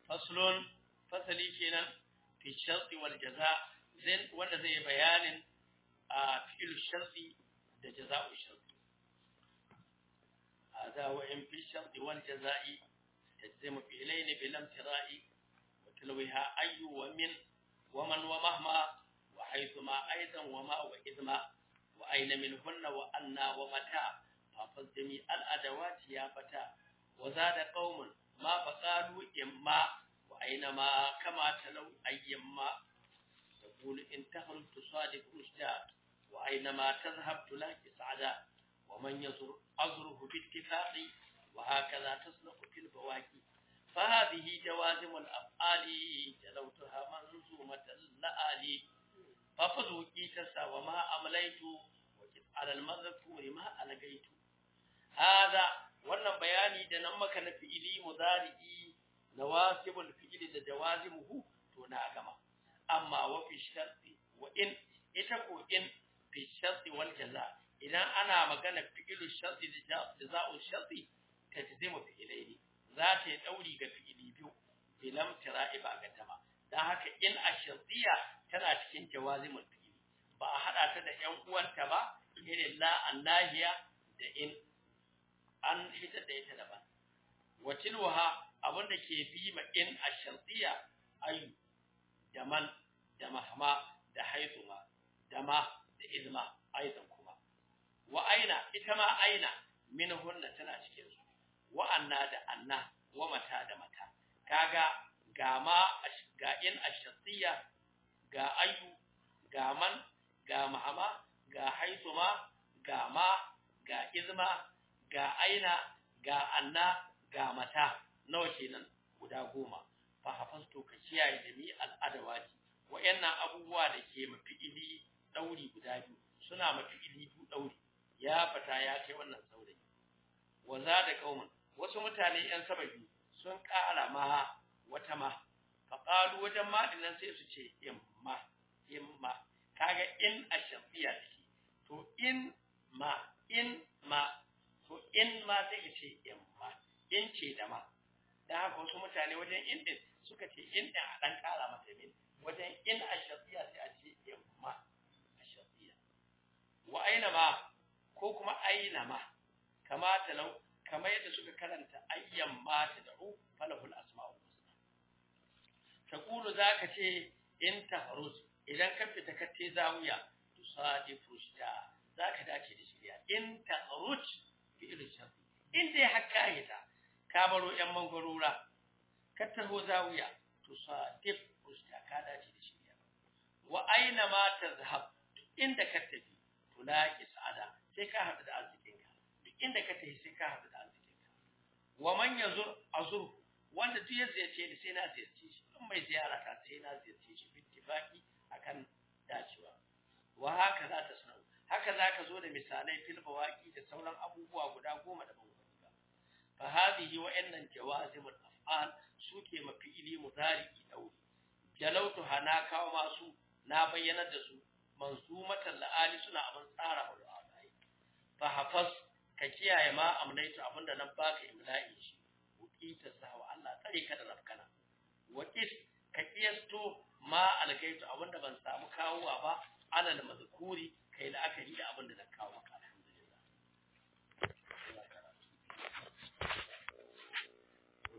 faslun fasali kenan fi sharti wal jaza zai wanda zai bayanin a fi'il sharti da jaza'u sharti hada wa in fi sharti wal jaza'i tajzimu fi'laini bil imtira'i wa tilwiha ayyu wa min wa man wa mahma wa haythuma aidan wa ma wa idma wa ayna minhunna wa anna wa mata fa jami al adawati ya fata wa zada qaumun ما فقالوا إما وأينما كما تلو أيما تقول إن تخرج تصادق رشدا وأينما تذهب تلاقي سعدا ومن يزر أزره باتفاق وهكذا تصدق في البواكي فهذه جوازم الأفعال جلوتها منظومة اللآلي ففضوا كيتسا وما أمليت وجد على المذكور ما ألقيت هذا wannan bayani da nan maka na fi'ili mudari'i nawasibul fi'ili da jawazimuhu to na gama amma wa fi sharti wa in ita ko in fi sharti wal jaza idan ana magana fi'ilu sharti da jaza'u sharti tajzimu fi'ilaini za ta dauri ga fi'ili biyu bilam tira'iba ga tama dan haka in ash-shartiyya tana cikin jawazimul fi'ili ba a hada ta da ƴan uwanta ba irin la annahiya da in an fitar da ita daban watilwaha abinda ke bi ma in ash-shartiyya ayu da man da mahma da haithuma da ma da izma aidan kuma wa aina ita ma aina minhunna tana cikin su wa anna da anna wa mata da mata kaga ga ma ga in ash-shartiyya ga ayu ga man ga mahma ga haithuma ga ma ga izma ga aina ga anna ga mata nawa kenan guda 10 fa hafastu ka kiyaye jami al'adawati wayannan abubuwa da ke mafi'ili dauri guda biyu suna mafi'ili biyu dauri ya fata ya kai wannan saurayi waza da kauman wasu mutane yan sababi sun ƙara ma wata ma fa qalu wajen ma dinnan sai su ce imma kaga in ashafiya take to in ma to in ma sai ka ce imma in ce da ma dan haka wasu mutane wajen in din suka ce in din a dan kara mata min wajen in ashafiya sai a ce imma ashafiya wa aina ma ko kuma aina ma kama talau kamar yadda suka karanta ayyan ma ta da'u falahul asma'ul husna taqulu zaka ce in tahruz idan ka fita ka te zawiya tusadifu shida zaka dace da shiriya in tahruz fi'il sharti in dai hakka ita ka baro yan mangorura ka taho zawiya tusadif usta ka dace da shiriya wa aina ma tazhab inda ka tafi tulaqi sa'ada sai ka hadu da arzikinka duk inda ka tafi sai ka hadu da arzikinka wa man yazur azur wanda duk ya ziyarce ni sai na ziyarce shi in mai ziyara ka sai na ziyarce shi bittifaqi akan dacewa wa haka za ta sanar haka zaka zo da misalai fil bawaqi da sauran abubuwa guda 10 da ban ba fa hadhihi wa innan jawazimul af'al suke mafi'ili mudari dauri jalautu hana kawo masu na bayyana da su manzumatan la'ali suna abin tsara wa al'adai fa hafaz ka kiyaye ma amnaitu abinda nan baka imla'i shi wuqita sawa Allah tsare ka da rafkana waqis ka kiyasto ma algaitu abinda ban samu kawowa ba alal mazkuri kai la'akari da abin da na kawo maka